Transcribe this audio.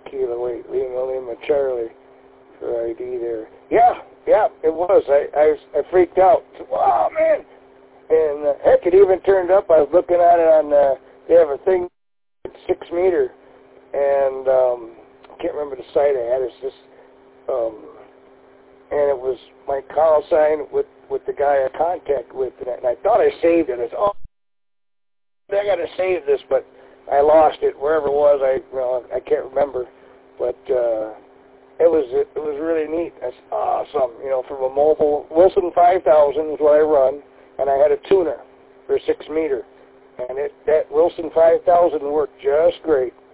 kilo weight, Lima Charlie for ID there. Yeah, it was. I freaked out. Wow, man. And heck, it even turned up. I was looking at it on, they have a thing, 6 meter, and I can't remember the site I had. It's just, and it was my call sign with the guy I contact with, and I thought I saved it. I thought, I got to save this, but I lost it wherever it was. I can't remember, but it was really neat. That's awesome. From a mobile Wilson 5000 is what I run, and I had a tuner for 6 meter, and that Wilson 5000 worked just great.